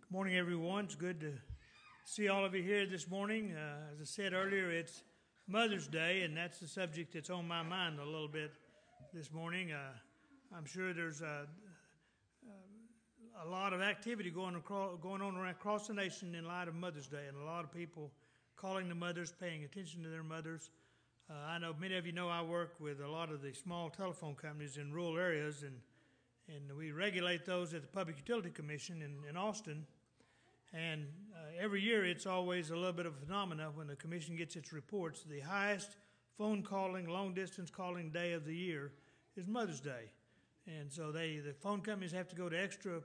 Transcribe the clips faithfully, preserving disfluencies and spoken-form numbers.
Good morning, everyone. It's good to see all of you here this morning. Uh, as I said earlier, it's Mother's Day, and that's the subject that's on my mind a little bit this morning. Uh, I'm sure there's a, a lot of activity going, across, going on across the nation in light of Mother's Day, and a lot of people calling the mothers, paying attention to their mothers. Uh, I know many of you know I work with a lot of the small telephone companies in rural areas, and and we regulate those at the Public Utility Commission in, in Austin. And uh, every year it's always a little bit of a phenomenon when the commission gets its reports. The highest phone calling, long distance calling day of the year is Mother's Day. And so they, the phone companies have to go to extra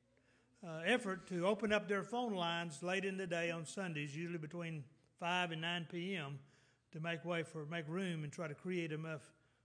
uh, effort to open up their phone lines late in the day on Sundays, usually between five and nine p.m., to make way for, make room and try to create enough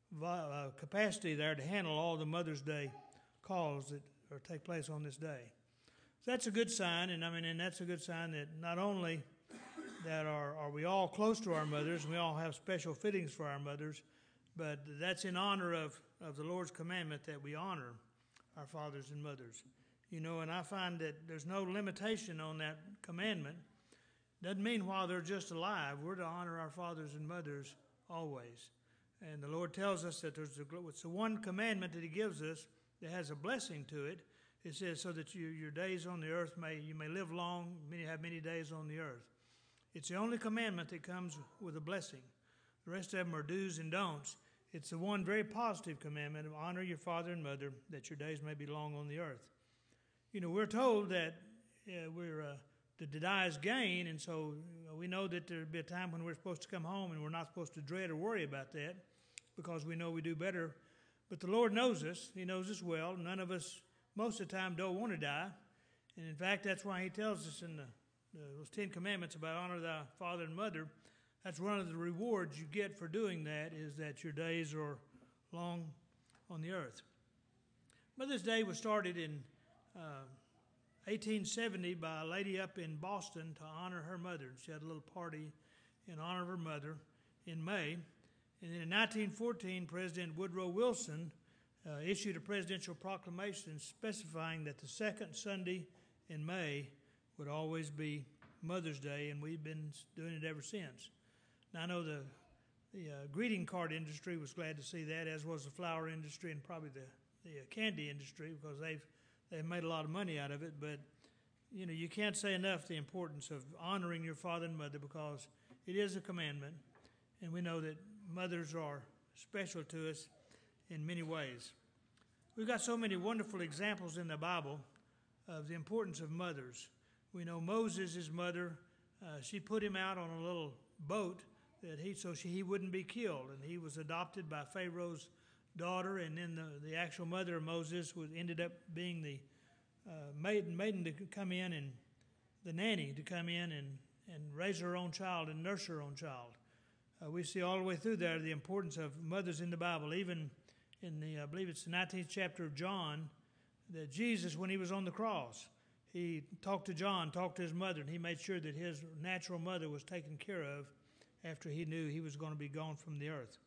uh, capacity there to handle all the Mother's Day calls that or take place on this day. So that's a good sign, and I mean, and that's a good sign that not only that are, are we all close to our mothers, and we all have special fittings for our mothers, but that's in honor of, of the Lord's commandment that we honor our fathers and mothers. You know, and I find that there's no limitation on that commandment. Doesn't mean while they're just alive, we're to honor our fathers and mothers always. And the Lord tells us that there's a, it's the one commandment that He gives us that has a blessing to it. It says, so that you, your days on the earth may, you may live long, many have many days on the earth. It's the only commandment that comes with a blessing. The rest of them are do's and don'ts. It's the one very positive commandment of honor your father and mother, that your days may be long on the earth. You know, we're told that uh, we're uh, that to die is gain, and so we know that there'll be a time when we're supposed to come home, and we're not supposed to dread or worry about that, because we know we do better. But the Lord knows us. He knows us well. None of us, most of the time, don't want to die. And in fact, that's why He tells us in the, the, those Ten Commandments about honor thy father and mother. That's one of the rewards you get for doing that, is that your days are long on the earth. Mother's Day was started in uh, eighteen seventy by a lady up in Boston to honor her mother. She had a little party in honor of her mother in May. And then in nineteen fourteen, President Woodrow Wilson uh, issued a presidential proclamation specifying that the second Sunday in May would always be Mother's Day, and we've been doing it ever since. Now, I know the, the uh, greeting card industry was glad to see that, as was the flower industry and probably the, the uh, candy industry, because they've, they've made a lot of money out of it. But, you know, you can't say enough the importance of honoring your father and mother, because it is a commandment, and we know that mothers are special to us in many ways. We've got so many wonderful examples in the Bible of the importance of mothers. We know Moses, his mother, uh, she put him out on a little boat that he so she, he wouldn't be killed, and he was adopted by Pharaoh's daughter, and then the, the actual mother of Moses was, ended up being the uh, maiden, maiden to come in, and the nanny to come in and, and raise her own child and nurse her own child. Uh, we see all the way through there the importance of mothers in the Bible. Even in the, I believe it's the nineteenth chapter of John, that Jesus, when he was on the cross, he talked to John, talked to his mother, and he made sure that his natural mother was taken care of after he knew he was going to be gone from the earth.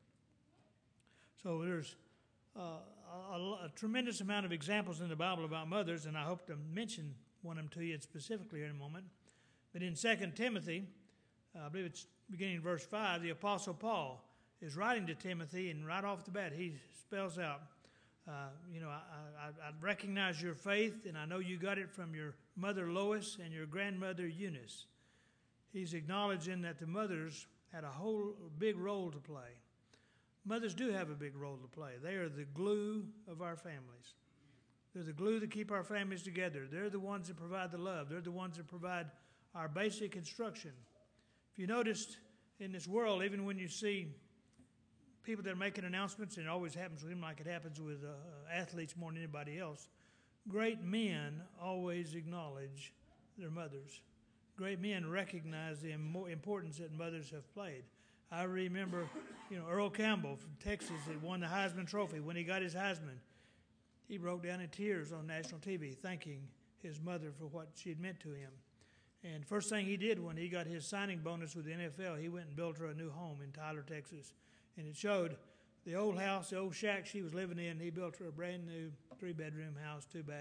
So there's uh, a, a, a tremendous amount of examples in the Bible about mothers, and I hope to mention one of them to you specifically in a moment. But in Second Timothy, uh, I believe it's beginning in verse five, the Apostle Paul is writing to Timothy, and right off the bat, he spells out, uh, you know, I, I, I recognize your faith, and I know you got it from your mother Lois and your grandmother Eunice. He's acknowledging that the mothers had a whole big role to play. Mothers do have a big role to play. They are the glue of our families. They're the glue that keep our families together. They're the ones that provide the love. They're the ones that provide our basic instruction. If you noticed in this world, even when you see people that are making announcements, and it always happens with them like it happens with uh, athletes more than anybody else, great men always acknowledge their mothers. Great men recognize the importance that mothers have played. I remember, you know, Earl Campbell from Texas that won the Heisman Trophy. When he got his Heisman, he broke down in tears on national T V, thanking his mother for what she had meant to him. And first thing he did when he got his signing bonus with the N F L, he went and built her a new home in Tyler, Texas. And it showed the old house, the old shack she was living in, he built her a brand new three-bedroom house, two-bath,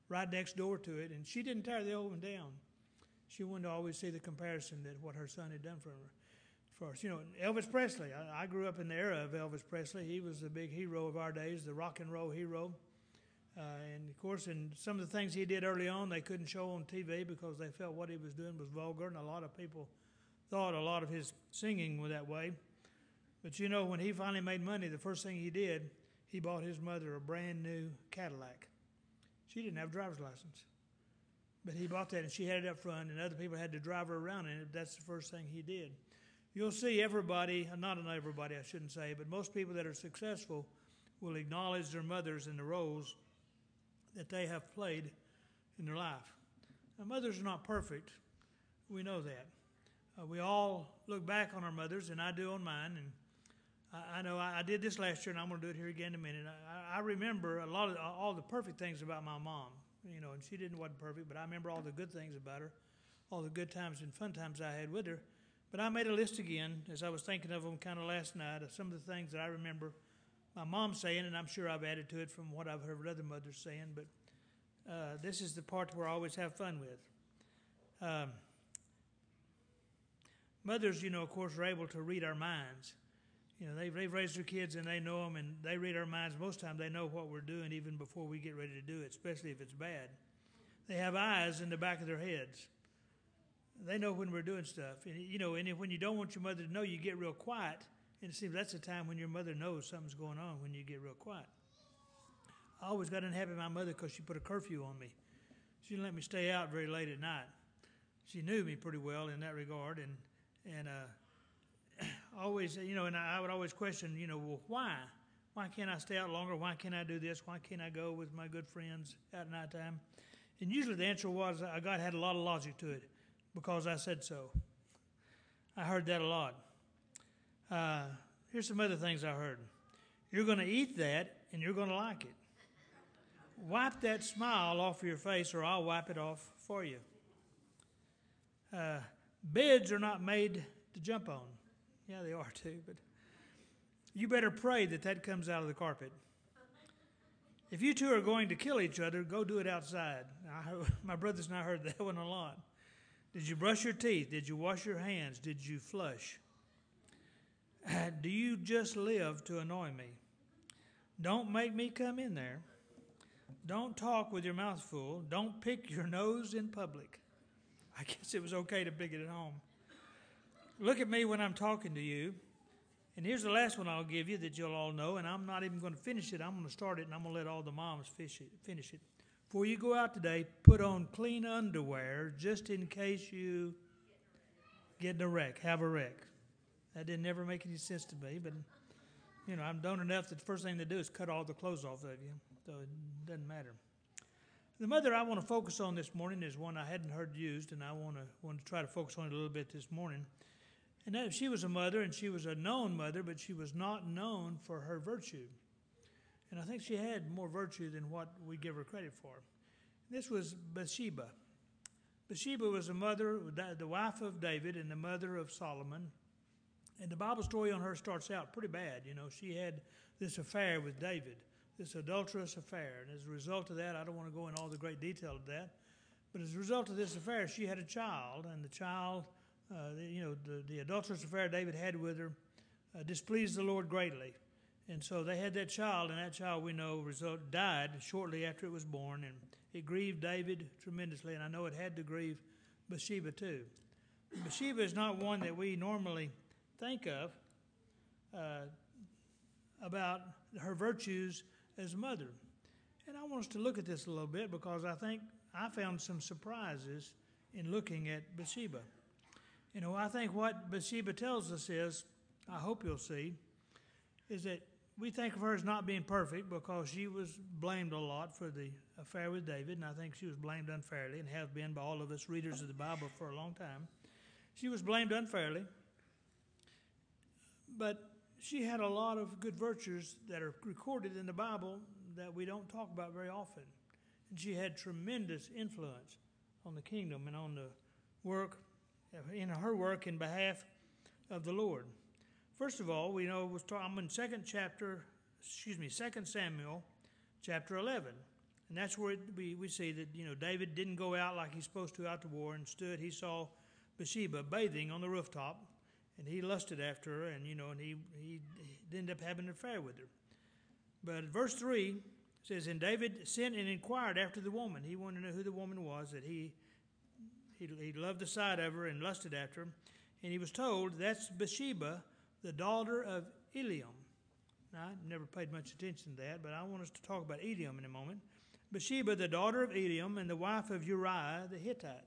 right next door to it, and she didn't tear the old one down. She wanted to always see the comparison that what her son had done for her. For us. You know, Elvis Presley, I, I grew up in the era of Elvis Presley. He was the big hero of our days, the rock and roll hero. Uh, and, of course, in some of the things he did early on, they couldn't show on T V because they felt what he was doing was vulgar, and a lot of people thought a lot of his singing was that way. But, you know, when he finally made money, the first thing he did, he bought his mother a brand new Cadillac. She didn't have a driver's license. But he bought that, and she had it up front, and other people had to drive her around in it. That's the first thing he did. You'll see everybody, not everybody I shouldn't say, but most people that are successful will acknowledge their mothers and the roles that they have played in their life. Now, mothers are not perfect. We know that. Uh, we all look back on our mothers, and I do on mine. And I, I know I, I did this last year, and I'm going to do it here again in a minute. I, I remember a lot of all the perfect things about my mom. You know, and she didn't wasn't perfect, but I remember all the good things about her, all the good times and fun times I had with her. But I made a list again as I was thinking of them kind of last night of some of the things that I remember my mom saying, and I'm sure I've added to it from what I've heard other mothers saying, but uh, this is the part where I always have fun with. Um, mothers, you know, of course, are able to read our minds. You know, they've, they've raised their kids and they know them, and they read our minds. Most times they know what we're doing even before we get ready to do it, especially if it's bad. They have eyes in the back of their heads. They know when we're doing stuff. And, you know, and when you don't want your mother to know, you get real quiet. And it seems that's the time when your mother knows something's going on, when you get real quiet. I always got unhappy with my mother because she put a curfew on me. She didn't let me stay out very late at night. She knew me pretty well in that regard. And, and uh, always, you know, and I would always question, you know, well, why? Why can't I stay out longer? Why can't I do this? Why can't I go with my good friends at nighttime? And usually the answer was, uh, God had a lot of logic to it. Because I said so. I heard that a lot. Uh, here's some other things I heard. You're going to eat that, and you're going to like it. Wipe that smile off your face, or I'll wipe it off for you. Uh, beds are not made to jump on. Yeah, they are too, but you better pray that that comes out of the carpet. If you two are going to kill each other, go do it outside. I, my brothers and I heard that one a lot. Did you brush your teeth? Did you wash your hands? Did you flush? Uh, do you just live to annoy me? Don't make me come in there. Don't talk with your mouth full. Don't pick your nose in public. I guess it was okay to pick it at home. Look at me when I'm talking to you. And here's the last one I'll give you that you'll all know, and I'm not even going to finish it. I'm going to start it, and I'm going to let all the moms fish it, finish it. Before you go out today, put on clean underwear just in case you get in a wreck, have a wreck. That didn't ever make any sense to me, but, you know, I'm done enough that the first thing they do is cut all the clothes off of you, so it doesn't matter. The mother I want to focus on this morning is one I hadn't heard used, and I want to want to try to focus on it a little bit this morning. And that she was a mother, and she was a known mother, but she was not known for her virtue. And I think she had more virtue than what we give her credit for. This was Bathsheba. Bathsheba was a mother, the wife of David and the mother of Solomon. And the Bible story on her starts out pretty bad. You know, she had this affair with David, this adulterous affair. And as a result of that, I don't want to go into all the great detail of that, but as a result of this affair, she had a child, and the child, uh, you know, the, the adulterous affair David had with her uh, displeased the Lord greatly. And so they had that child, and that child, we know, result, died shortly after it was born, and it grieved David tremendously, and I know it had to grieve Bathsheba too. Bathsheba is not one that we normally think of uh, about her virtues as a mother. And I want us to look at this a little bit because I think I found some surprises in looking at Bathsheba. You know, I think what Bathsheba tells us is, I hope you'll see, is that we think of her as not being perfect because she was blamed a lot for the affair with David, and I think she was blamed unfairly and have been by all of us readers of the Bible for a long time. She was blamed unfairly, but she had a lot of good virtues that are recorded in the Bible that we don't talk about very often. And she had tremendous influence on the kingdom and on the work, in her work in behalf of the Lord. First of all, we know I'm in second chapter, excuse me, Second Samuel, chapter eleven, And that's where it, we, we see that, you know, David didn't go out like he's supposed to out to war. Instead, he saw Bathsheba bathing on the rooftop, and he lusted after her, and, you know, and he, he, he ended up having an affair with her. But verse three says, and David sent and inquired after the woman. He wanted to know who the woman was, that he, he, he loved the sight of her and lusted after her. And he was told, that's Bathsheba, the daughter of Eliam. Now, I never paid much attention to that, but I want us to talk about Eliam in a moment. Bathsheba, the daughter of Eliam, and the wife of Uriah the Hittite.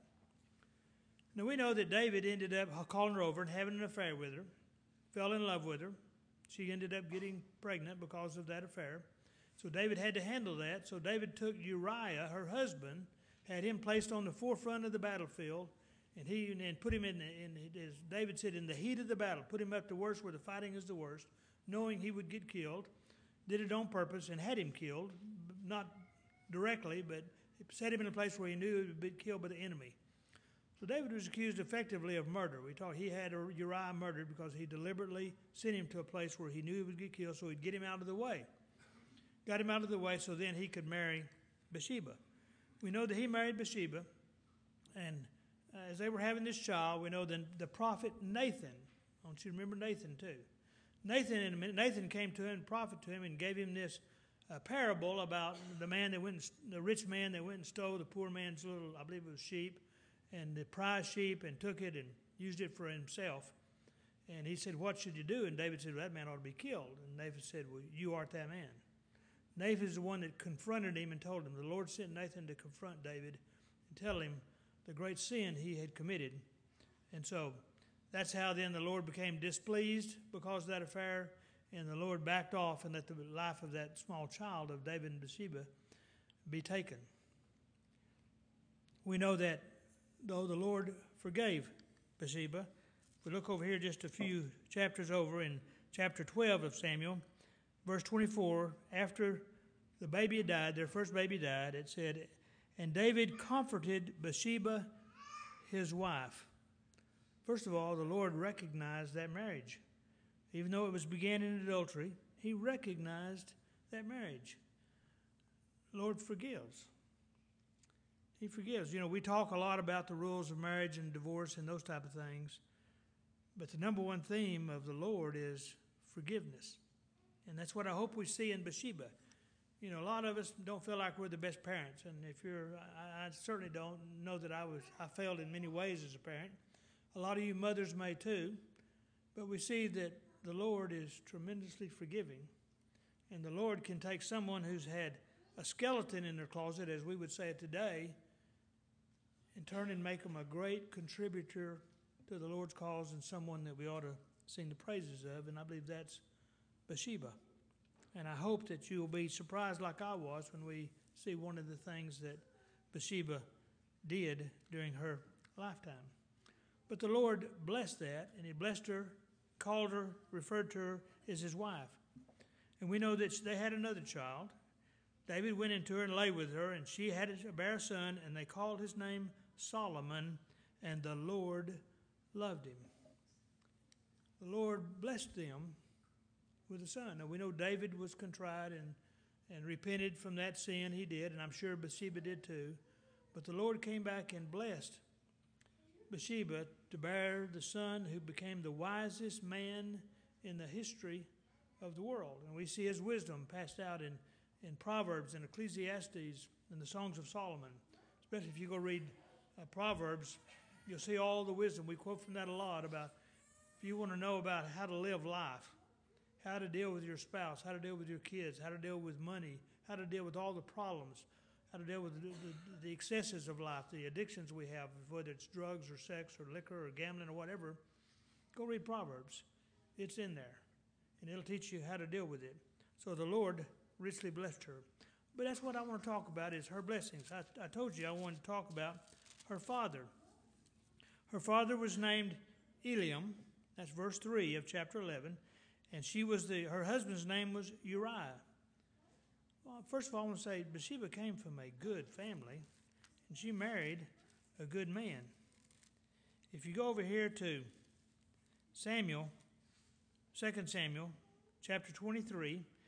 Now, we know that David ended up calling her over and having an affair with her, fell in love with her. She ended up getting pregnant because of that affair. So David had to handle that. So David took Uriah, her husband, had him placed on the forefront of the battlefield, and he and put him in, the, in, as David said, in the heat of the battle, put him up the worst where the fighting is the worst, knowing he would get killed, did it on purpose and had him killed, not directly, but set him in a place where he knew he would be killed by the enemy. So David was accused effectively of murder. We thought he had Uriah murdered because he deliberately sent him to a place where he knew he would get killed, so he'd get him out of the way. Got him out of the way so then he could marry Bathsheba. We know that he married Bathsheba, and as they were having this child, we know that the prophet Nathan, I want you to remember Nathan too. Nathan, in a minute, Nathan came to him, prophet to him, and gave him this uh, parable about the man that went, and, the rich man that went and stole the poor man's little, I believe it was sheep, and the prize sheep, and took it and used it for himself. And he said, what should you do? And David said, well, that man ought to be killed. And Nathan said, well, you art that man. Nathan is the one that confronted him and told him. The Lord sent Nathan to confront David and tell him the great sin he had committed. And so that's how then the Lord became displeased because of that affair, and the Lord backed off and let the life of that small child of David and Bathsheba be taken. We know that though the Lord forgave Bathsheba, if we look over here just a few chapters over in chapter twelve of Samuel, verse twenty-four, after the baby had died, their first baby died, it said, and David comforted Bathsheba, his wife. First of all, the Lord recognized that marriage. Even though it was began in adultery, he recognized that marriage. The Lord forgives. He forgives. You know, we talk a lot about the rules of marriage and divorce and those type of things, but the number one theme of the Lord is forgiveness. And that's what I hope we see in Bathsheba. You know, a lot of us don't feel like we're the best parents, and if you're, I, I certainly don't know that I was, I failed in many ways as a parent. A lot of you mothers may too, but we see that the Lord is tremendously forgiving, and the Lord can take someone who's had a skeleton in their closet, as we would say it today, and turn and make them a great contributor to the Lord's cause and someone that we ought to sing the praises of, and I believe that's Bathsheba. And I hope that you will be surprised like I was when we see one of the things that Bathsheba did during her lifetime. But the Lord blessed that, and he blessed her, called her, referred to her as his wife. And we know that they had another child. David went into her and lay with her, and she had a bear son, and they called his name Solomon, and the Lord loved him. The Lord blessed them with a son. Now, we know David was contrite and, and repented from that sin he did, and I'm sure Bathsheba did too. But the Lord came back and blessed Bathsheba to bear the son who became the wisest man in the history of the world. And we see his wisdom passed out in, in Proverbs and Ecclesiastes and the Songs of Solomon. Especially if you go read uh, Proverbs, you'll see all the wisdom. We quote from that a lot about if you want to know about how to live life, how to deal with your spouse, how to deal with your kids, how to deal with money, how to deal with all the problems, how to deal with the, the, the excesses of life, the addictions we have, whether it's drugs or sex or liquor or gambling or whatever, go read Proverbs. It's in there, and it'll teach you how to deal with it. So the Lord richly blessed her. But that's what I want to talk about is her blessings. I, I told you I wanted to talk about her father. Her father was named Eliam. That's verse three of chapter eleven. And she was the, her husband's name was Uriah. Well, first of all, I want to say Bathsheba came from a good family, and she married a good man. If you go over here to Samuel, Second Samuel, chapter twenty-three,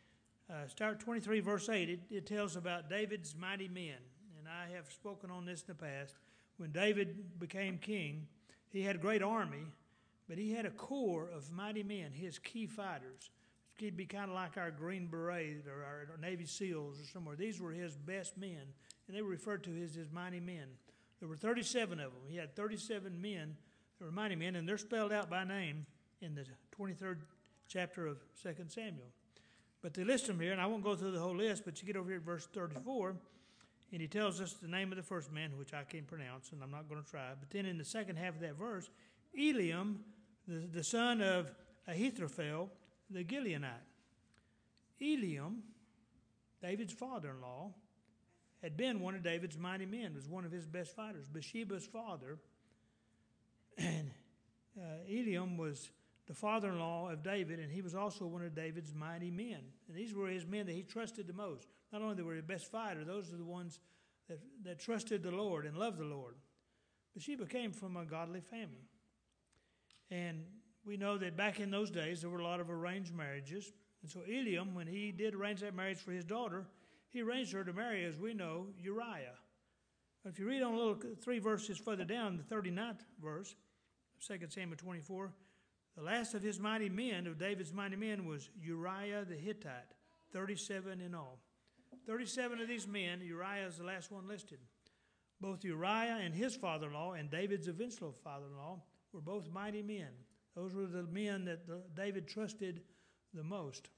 Uh, start twenty-three, verse eight. It, it tells about David's mighty men. And I have spoken on this in the past. When David became king, he had a great army, but he had a core of mighty men, his key fighters. He'd be kind of like our Green Beret or our Navy SEALs or somewhere. These were his best men, and they were referred to as his mighty men. There were thirty-seven of them. He had thirty-seven men that were mighty men, and they're spelled out by name in the twenty-third chapter of Second Samuel. But they list them here, and I won't go through the whole list, but you get over here at verse thirty-four, and he tells us the name of the first man, which I can't pronounce, and I'm not going to try. But then in the second half of that verse, Eliam, the, the son of Ahithophel, the Gileonite. Eliam, David's father-in-law, had been one of David's mighty men, was one of his best fighters, Bathsheba's father. And uh, Eliam was the father-in-law of David, and he was also one of David's mighty men. And these were his men that he trusted the most. Not only were they the best fighter, those are the ones that, that trusted the Lord and loved the Lord. Bathsheba came from a godly family. And we know that back in those days, there were a lot of arranged marriages. And so Eliam, when he did arrange that marriage for his daughter, he arranged her to marry, as we know, Uriah. If you read on a little three verses further down, the thirty-ninth verse of Second Samuel twenty-four, the last of his mighty men, of David's mighty men, was Uriah the Hittite, thirty-seven in all. thirty-seven of these men, Uriah is the last one listed. Both Uriah and his father-in-law and David's eventual father-in-law were both mighty men. Those were the men that the, David trusted the most.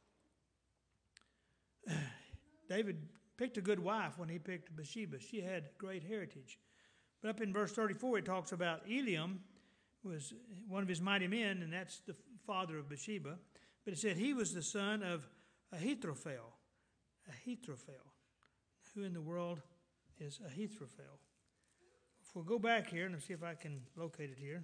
David picked a good wife when he picked Bathsheba. She had great heritage. But up in verse thirty-four, it talks about Eliam was one of his mighty men, and that's the father of Bathsheba. But it said he was the son of Ahithophel. Ahithophel. Who in the world is Ahithophel? If we'll go back here, and see if I can locate it here.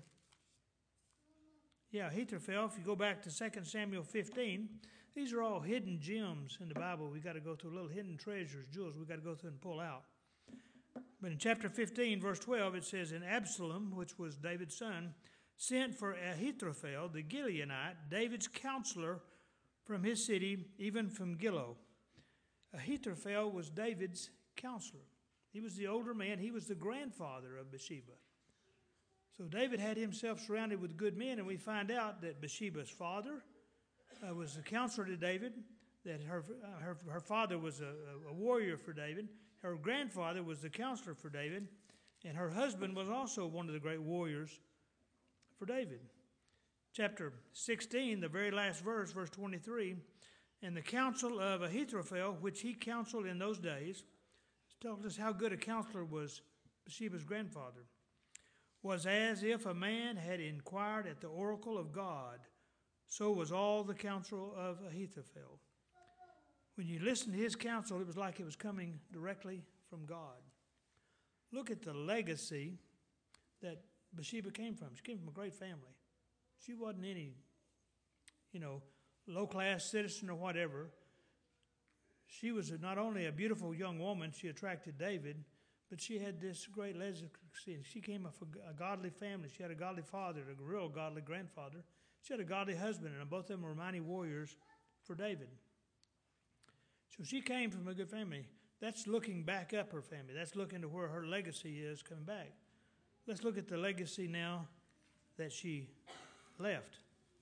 Yeah, Ahithophel, if you go back to Second Samuel fifteen, these are all hidden gems in the Bible. We've got to go through little hidden treasures, jewels we've got to go through and pull out. But in chapter fifteen, verse twelve, it says, And Absalom, which was David's son, sent for Ahithophel, the Gileonite, David's counselor from his city, even from Gilo. Ahithophel was David's counselor. He was the older man. He was the grandfather of Bathsheba. So David had himself surrounded with good men, and we find out that Bathsheba's father uh, was a counselor to David, that her uh, her, her father was a, a warrior for David, her grandfather was the counselor for David, and her husband was also one of the great warriors for David. Chapter sixteen, the very last verse, verse twenty-three, And the counsel of Ahithophel, which he counseled in those days, tells us how good a counselor was Bathsheba's grandfather, was as if a man had inquired at the oracle of God. So was all the counsel of Ahithophel. When you listen to his counsel, it was like it was coming directly from God. Look at the legacy that Bathsheba came from. She came from a great family. She wasn't any, you know, low-class citizen or whatever. She was not only a beautiful young woman, she attracted David, but she had this great legacy. She came from a godly family. She had a godly father, a real godly grandfather. She had a godly husband, and both of them were mighty warriors for David. So she came from a good family. That's looking back up her family. That's looking to where her legacy is coming back. Let's look at the legacy now that she left.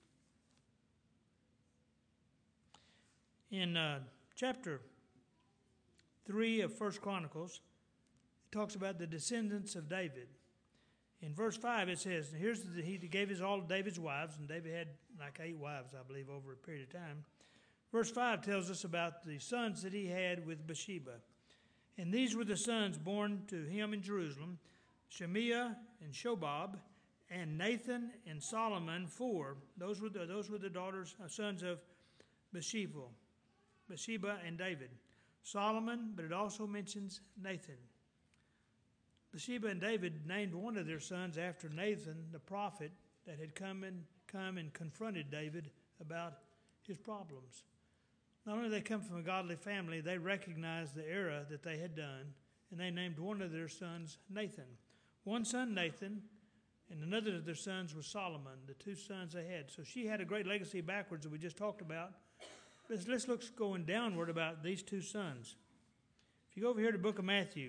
In uh, chapter three of First Chronicles, it talks about the descendants of David. In verse five, it says, here's the, he gave his all to David's wives, and David had like eight wives, I believe, over a period of time. Verse five tells us about the sons that he had with Bathsheba. And these were the sons born to him in Jerusalem, Shemiah and Shobab, and Nathan and Solomon, four. Those were the, those were the daughters, uh, sons of Bathsheba, Bathsheba and David. Solomon, but it also mentions Nathan. Bathsheba and David named one of their sons after Nathan, the prophet, that had come and come and confronted David about his problems. Not only did they come from a godly family, they recognized the error that they had done, and they named one of their sons Nathan. One son, Nathan, and another of their sons was Solomon, the two sons they had. So she had a great legacy backwards that we just talked about. let's, let's look going downward about these two sons. If you go over here to the book of Matthew,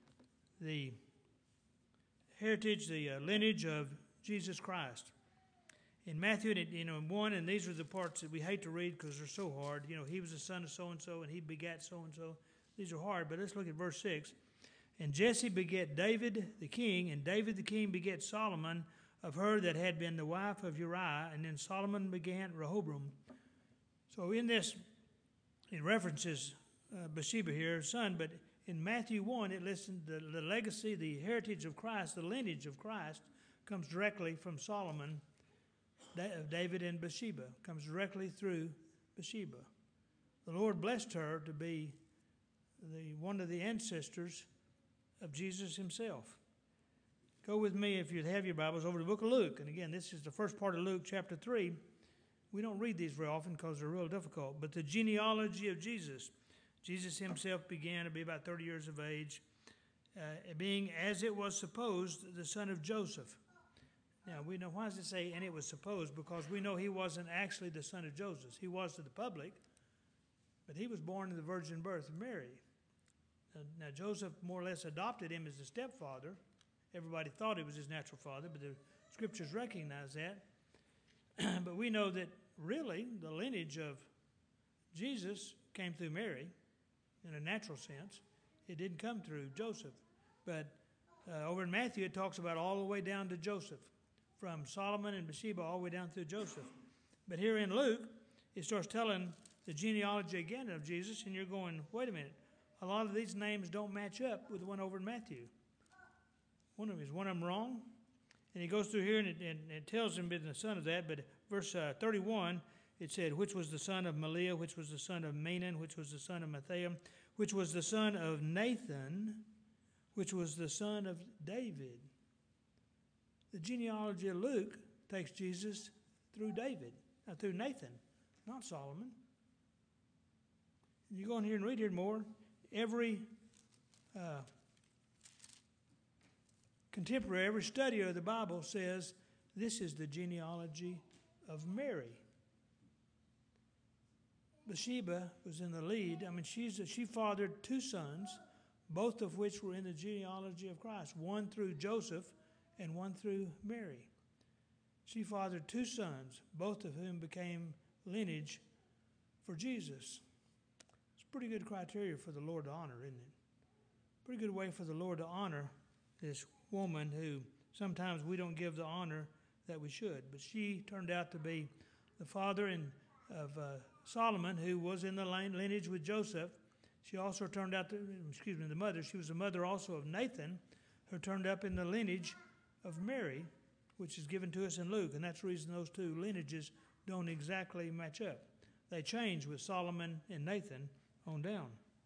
the heritage, the uh, lineage of Jesus Christ. In Matthew, you know, one, and these are the parts that we hate to read because they're so hard. You know, he was the son of so-and-so, and he begat so-and-so. These are hard, but let's look at verse six. And Jesse begat David the king, and David the king begat Solomon of her that had been the wife of Uriah, and then Solomon begat Rehoboam. So in this, it references uh, Bathsheba here, son, but in Matthew one, it lists the, the legacy, the heritage of Christ, the lineage of Christ, comes directly from Solomon, David and Bathsheba, comes directly through Bathsheba. The Lord blessed her to be the one of the ancestors of Jesus himself. Go with me, if you have your Bibles, over to the book of Luke. And again, this is the first part of Luke chapter three. We don't read these very often because they're real difficult. But the genealogy of Jesus. Jesus himself began to be about thirty years of age, uh, being, as it was supposed, the son of Joseph. Now, we know, why does it say, and it was supposed? Because we know he wasn't actually the son of Joseph. He was to the public, but he was born in the virgin birth of Mary. Now, Joseph more or less adopted him as a stepfather. Everybody thought he was his natural father, but the scriptures recognize that. But we know that really the lineage of Jesus came through Mary in a natural sense. It didn't come through Joseph. But uh, over in Matthew, it talks about all the way down to Joseph, from Solomon and Bathsheba all the way down through Joseph. But here in Luke, it starts telling the genealogy again of Jesus, and you're going, wait a minute. A lot of these names don't match up with the one over in Matthew. One of them is one of them wrong. And he goes through here and it, and it tells him being the son of that. But verse uh, thirty-one, it said, which was the son of Maliah, which was the son of Menon, which was the son of Matthiah, which was the son of Nathan, which was the son of David. The genealogy of Luke takes Jesus through David, uh, through Nathan, not Solomon. You go in here and read here more. Every uh, contemporary, every study of the Bible says this is the genealogy of Mary. Bathsheba was in the lead. I mean, she's a, she fathered two sons, both of which were in the genealogy of Christ, one through Joseph and one through Mary. She fathered two sons, both of whom became lineage for Jesus. Pretty good criteria for the Lord to honor, isn't it? Pretty good way for the Lord to honor this woman who sometimes we don't give the honor that we should. But she turned out to be the father in, of uh, Solomon, who was in the lineage with Joseph. She also turned out to, excuse me, the mother. She was the mother also of Nathan, who turned up in the lineage of Mary, which is given to us in Luke. And that's the reason those two lineages don't exactly match up. They change with Solomon and Nathan on down.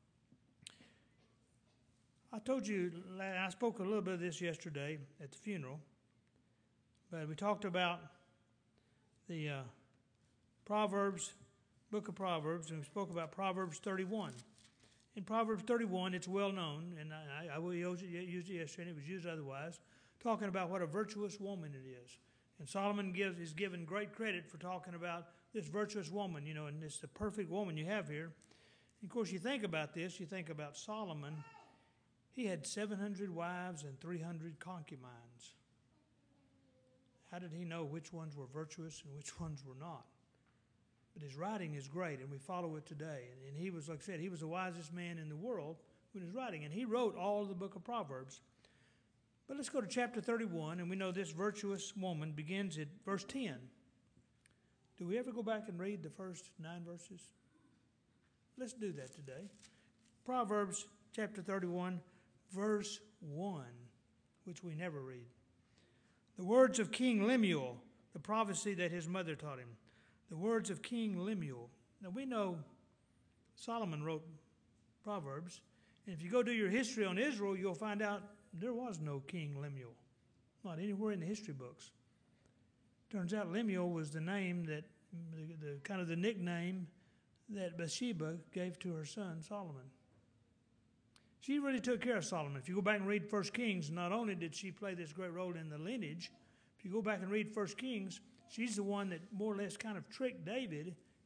I told you, I spoke a little bit of this yesterday at the funeral, but we talked about the uh, Proverbs, book of Proverbs, and we spoke about Proverbs thirty-one. In Proverbs thirty-one, it's well known, and I, I will use it, use it yesterday, and it was used otherwise, talking about what a virtuous woman it is. And Solomon gives is given great credit for talking about this virtuous woman, you know, and it's the perfect woman you have here. Of course, you think about this, you think about Solomon. He had seven hundred wives and three hundred concubines. How did he know which ones were virtuous and which ones were not? But his writing is great, and we follow it today. And he was, like I said, he was the wisest man in the world when he was writing. And he wrote all of the book of Proverbs. But let's go to chapter thirty-one, and we know this virtuous woman begins at verse ten. Do we ever go back and read the first nine verses? Let's do that today. Proverbs chapter thirty-one, verse one, which we never read. The words of King Lemuel, the prophecy that his mother taught him. The words of King Lemuel. Now we know Solomon wrote Proverbs, and if you go do your history on Israel, you'll find out there was no King Lemuel, not anywhere in the history books. Turns out Lemuel was the name that, the, the kind of the nickname that Bathsheba gave to her son Solomon. She really took care of Solomon. If you go back and read First Kings, not only did she play this great role in the lineage, if you go back and read First Kings, she's the one that more or less kind of tricked David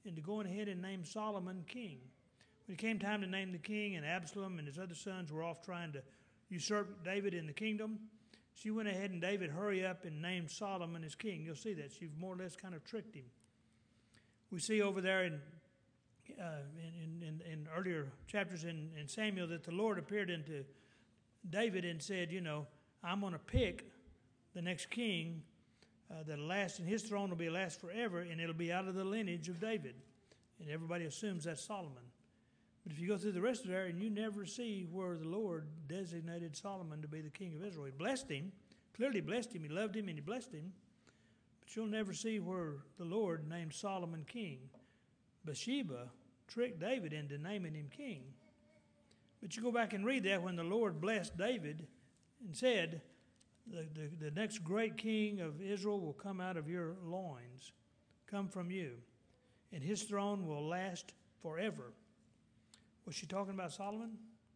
into going ahead and name Solomon king. When it came time to name the king, and Absalom and his other sons were off trying to usurp David in the kingdom, she went ahead and David hurry up and named Solomon as king. You'll see that. She more or less kind of tricked him. We see over there in uh, in, in, in earlier chapters in, in Samuel that the Lord appeared unto David and said, you know, I'm going to pick the next king uh, that'll last, and his throne will be last forever, and it'll be out of the lineage of David. And everybody assumes that's Solomon. But if you go through the rest of there, and you never see where the Lord designated Solomon to be the king of Israel. He blessed him, clearly blessed him, he loved him, and he blessed him. But you'll never see where the Lord named Solomon king. Bathsheba tricked David into naming him king. But you go back and read that when the Lord blessed David and said, the, the, the next great king of Israel will come out of your loins, come from you, and his throne will last forever. Was she talking about Solomon?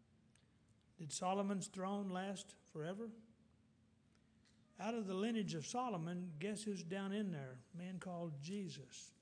Did Solomon's throne last forever? Out of the lineage of Solomon, guess who's down in there? A man called Jesus.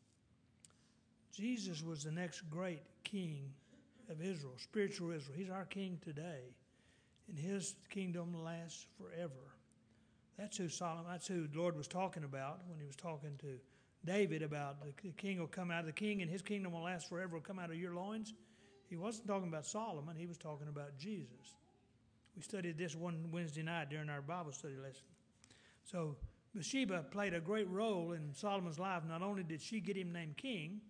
Jesus was the next great king of Israel, spiritual Israel. He's our king today, and his kingdom lasts forever. That's who Solomon, that's who the Lord was talking about when he was talking to David about the, the king will come out of the king, and his kingdom will last forever, will come out of your loins. He wasn't talking about Solomon. He was talking about Jesus. We studied this one Wednesday night during our Bible study lesson. So Bathsheba played a great role in Solomon's life. Not only did she get him named king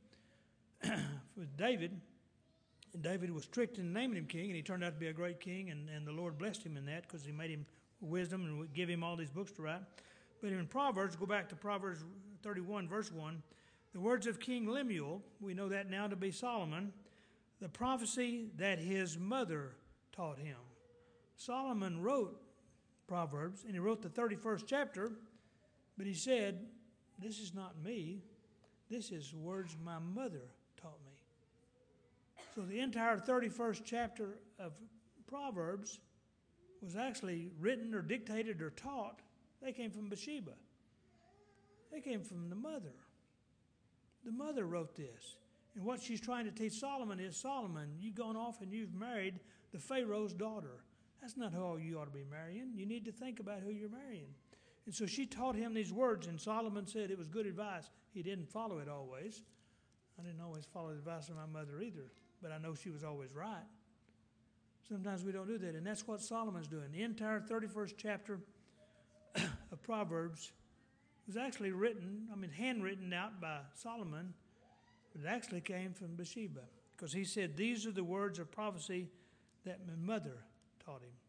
with David, and David was tricked into naming him king, and he turned out to be a great king, and, and the Lord blessed him in that because he made him wisdom and would give him all these books to write. But in Proverbs, go back to Proverbs thirty-one, verse one, the words of King Lemuel, we know that now to be Solomon, the prophecy that his mother taught him. Solomon wrote Proverbs, and he wrote the thirty-first chapter, but he said, this is not me. This is words my mother taught me. So the entire thirty-first chapter of Proverbs was actually written or dictated or taught. They came from Bathsheba. They came from the mother. The mother wrote this. And what she's trying to teach Solomon is, Solomon, you've gone off and you've married the Pharaoh's daughter. That's not who you ought to be marrying. You need to think about who you're marrying. And so she taught him these words, and Solomon said it was good advice. He didn't follow it always. I didn't always follow the advice of my mother either, but I know she was always right. Sometimes we don't do that, and that's what Solomon's doing. The entire thirty-first chapter of Proverbs was actually written, I mean, handwritten out by Solomon, but it actually came from Bathsheba, because he said, these are the words of prophecy that my mother taught him.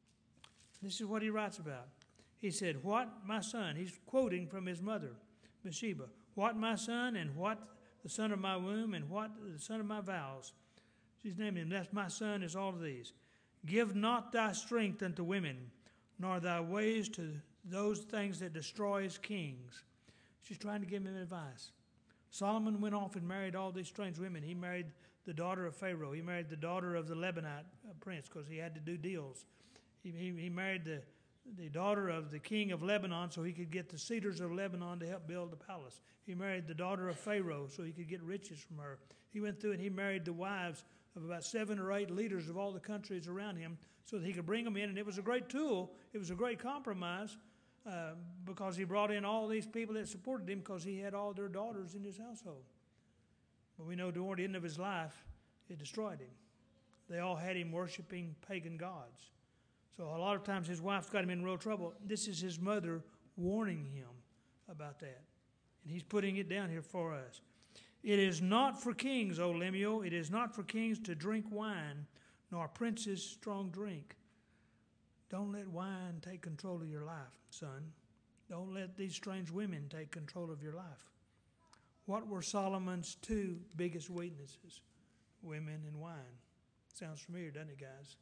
This is what he writes about. He said, what, my son, he's quoting from his mother, Bathsheba, what, my son, and what the son of my womb, and what the son of my vows. She's named him, that's my son, is all of these. Give not thy strength unto women, nor thy ways to those things that destroys kings. She's trying to give him advice. Solomon went off and married all these strange women. He married the daughter of Pharaoh. He married the daughter of the Lebanite prince because he had to do deals. He, he, he married the, the daughter of the king of Lebanon so he could get the cedars of Lebanon to help build the palace. He married the daughter of Pharaoh so he could get riches from her. He went through and he married the wives of about seven or eight leaders of all the countries around him so that he could bring them in. And it was a great tool. It was a great compromise uh, because he brought in all these people that supported him because he had all their daughters in his household. But we know toward the end of his life, it destroyed him. They all had him worshiping pagan gods. So a lot of times his wife's got him in real trouble. This is his mother warning him about that. And he's putting it down here for us. It is not for kings, O Lemuel, it is not for kings to drink wine, nor princes strong drink. Don't let wine take control of your life, son. Don't let these strange women take control of your life. What were Solomon's two biggest weaknesses? Women and wine. Sounds familiar, doesn't it, guys?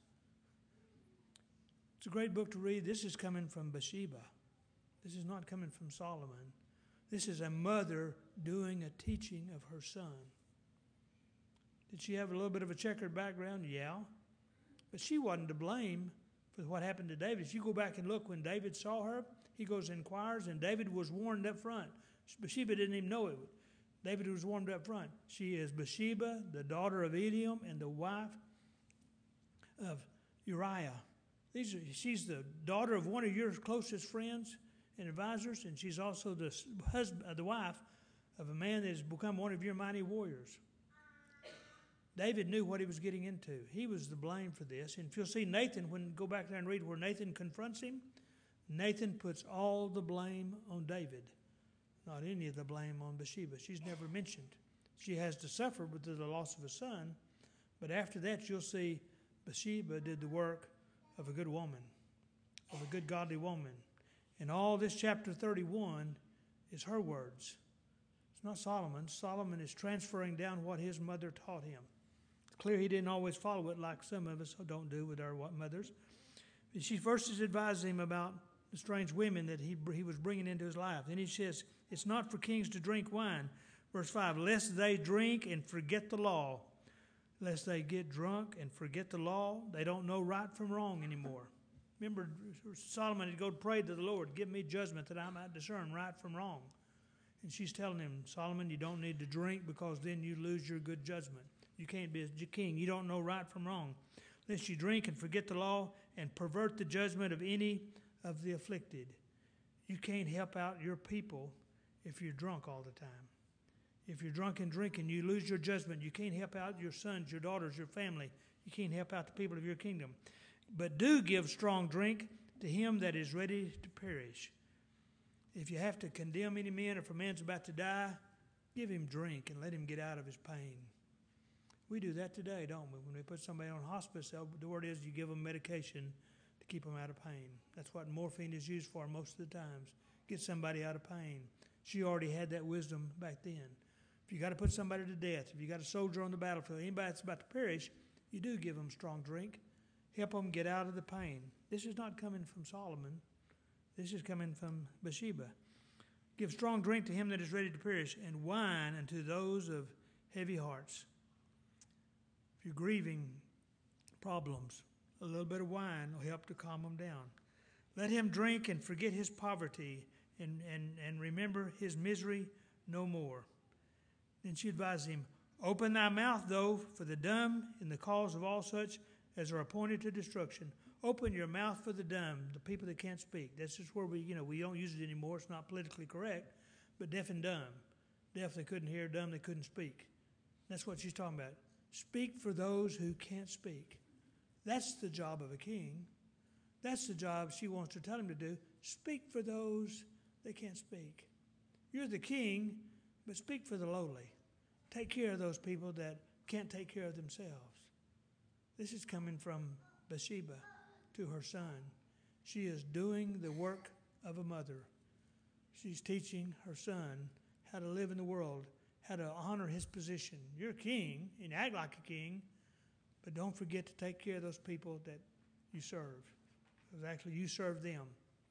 It's a great book to read. This is coming from Bathsheba. This is not coming from Solomon. This is a mother doing a teaching of her son. Did she have a little bit of a checkered background? Yeah. But she wasn't to blame for what happened to David. If you go back and look, when David saw her, he goes and inquires, and David was warned up front. Bathsheba didn't even know it. David was warmed up front. She is Bathsheba, the daughter of Eliam, and the wife of Uriah. These are, she's the daughter of one of your closest friends and advisors, and she's also the husband, uh, the wife of a man that has become one of your mighty warriors. David knew what he was getting into. He was the blame for this. And if you'll see Nathan, when go back there and read where Nathan confronts him, Nathan puts all the blame on David, not any of the blame on Bathsheba. She's never mentioned. She has to suffer with the loss of a son, but after that you'll see Bathsheba did the work of a good woman, of a good godly woman. And all this chapter thirty-one is her words. It's not Solomon's. Solomon is transferring down what his mother taught him. It's clear he didn't always follow it like some of us don't do with our mothers. She first is advising him about the strange women that he, he was bringing into his life. Then he says, it's not for kings to drink wine. Verse five, lest they drink and forget the law. Lest they get drunk and forget the law. They don't know right from wrong anymore. Remember, Solomon had go pray to the Lord, give me judgment that I might discern right from wrong. And she's telling him, Solomon, you don't need to drink because then you lose your good judgment. You can't be a king. You don't know right from wrong. Lest you drink and forget the law and pervert the judgment of any of the afflicted. You can't help out your people if you're drunk all the time. If you're drunk and drinking, you lose your judgment. You can't help out your sons, your daughters, your family. You can't help out the people of your kingdom. But do give strong drink to him that is ready to perish. If you have to condemn any man, or if a man's about to die, give him drink and let him get out of his pain. We do that today, don't we? When we put somebody on hospice, the word is you give them medication to keep them out of pain. That's what morphine is used for most of the times. Get somebody out of pain. She already had that wisdom back then. If you got to put somebody to death, if you got a soldier on the battlefield, anybody that's about to perish, you do give them strong drink. Help them get out of the pain. This is not coming from Solomon. This is coming from Bathsheba. Give strong drink to him that is ready to perish, and wine unto those of heavy hearts. If you're grieving problems, a little bit of wine will help to calm them down. Let him drink and forget his poverty and, and, and remember his misery no more. Then she advised him, open thy mouth, though, for the dumb in the cause of all such as are appointed to destruction. Open your mouth for the dumb, the people that can't speak. This is where we, you know, we don't use it anymore. It's not politically correct, but deaf and dumb. Deaf, they couldn't hear. Dumb, they couldn't speak. That's what she's talking about. Speak for those who can't speak. That's the job of a king. That's the job she wants to tell him to do. Speak for those that can't speak. You're the king, but speak for the lowly. Take care of those people that can't take care of themselves. This is coming from Bathsheba to her son. She is doing the work of a mother. She's teaching her son how to live in the world, how to honor his position. You're a king, and act like a king, but don't forget to take care of those people that you serve. Because actually you serve them.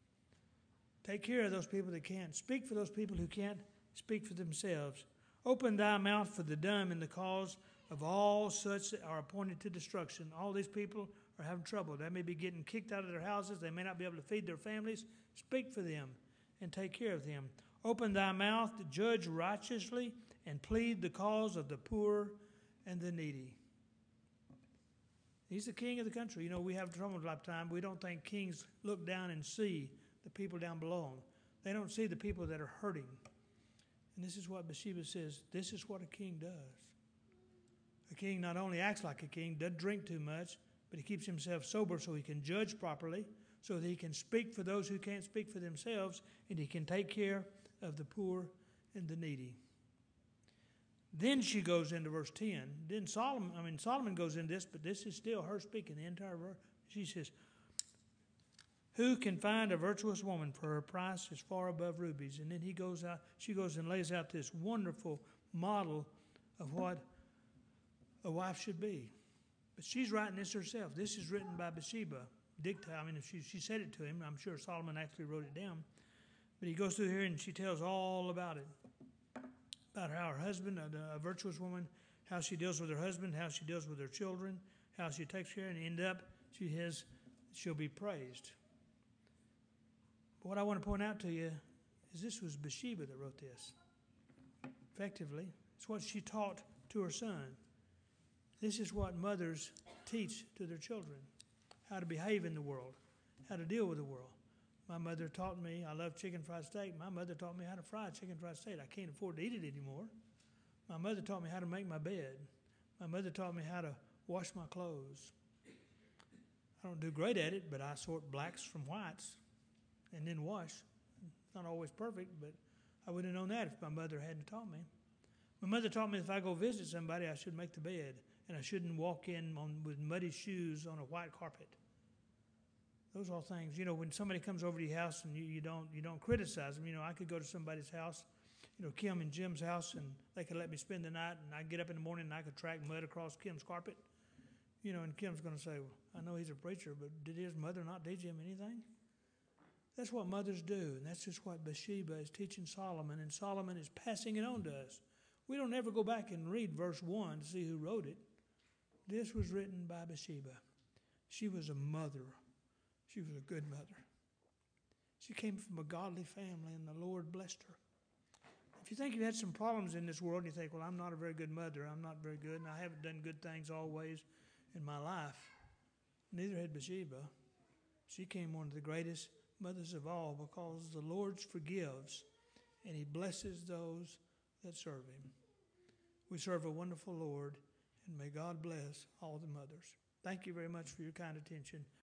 Take care of those people that can't. Speak for those people who can't speak for themselves. Open thy mouth for the dumb in the cause of all such that are appointed to destruction. All these people are having trouble. They may be getting kicked out of their houses. They may not be able to feed their families. Speak for them and take care of them. Open thy mouth to judge righteously and plead the cause of the poor and the needy. He's the king of the country. You know, we have trouble a lot of time. We don't think kings look down and see the people down below them. They don't see the people that are hurting. And this is what Bathsheba says, this is what a king does. A king not only acts like a king, doesn't drink too much, but he keeps himself sober so he can judge properly, so that he can speak for those who can't speak for themselves, and he can take care of the poor and the needy. Then she goes into verse ten. Then Solomon, I mean, Solomon goes into this, but this is still her speaking the entire verse. She says, who can find a virtuous woman, for her price is far above rubies? And then he goes out, she goes and lays out this wonderful model of what a wife should be. But she's writing this herself. This is written by Bathsheba. Dicta, I mean, if she, she said it to him. I'm sure Solomon actually wrote it down. But he goes through here and she tells all about it. About how her husband, a, a virtuous woman, how she deals with her husband, how she deals with her children, how she takes care, and end up, she has, she'll be praised. But what I want to point out to you is this was Bathsheba that wrote this. effectively. It's what she taught to her son. This is what mothers teach to their children, how to behave in the world, how to deal with the world. My mother taught me, I love chicken fried steak. My mother taught me how to fry chicken fried steak. I can't afford to eat it anymore. My mother taught me how to make my bed. My mother taught me how to wash my clothes. I don't do great at it, but I sort blacks from whites and then wash. It's not always perfect, but I wouldn't have known that if my mother hadn't taught me. My mother taught me if I go visit somebody, I should make the bed, and I shouldn't walk in on, with muddy shoes on a white carpet. Those are all things. You know, when somebody comes over to your house and you, you don't you don't criticize them. You know, I could go to somebody's house, you know, Kim and Jim's house, and they could let me spend the night, and I'd get up in the morning and I could track mud across Kim's carpet. You know, and Kim's going to say, well, I know he's a preacher, but did his mother not teach him anything? That's what mothers do, and that's just what Bathsheba is teaching Solomon, and Solomon is passing it on to us. We don't ever go back and read verse one to see who wrote it. This was written by Bathsheba. She was a mother. She was a good mother. She came from a godly family, and the Lord blessed her. If you think you had some problems in this world, and you think, well, I'm not a very good mother, I'm not very good, and I haven't done good things always in my life, neither had Bathsheba. She came one of the greatest mothers of all, because the Lord forgives, and he blesses those that serve him. We serve a wonderful Lord, and may God bless all the mothers. Thank you very much for your kind attention.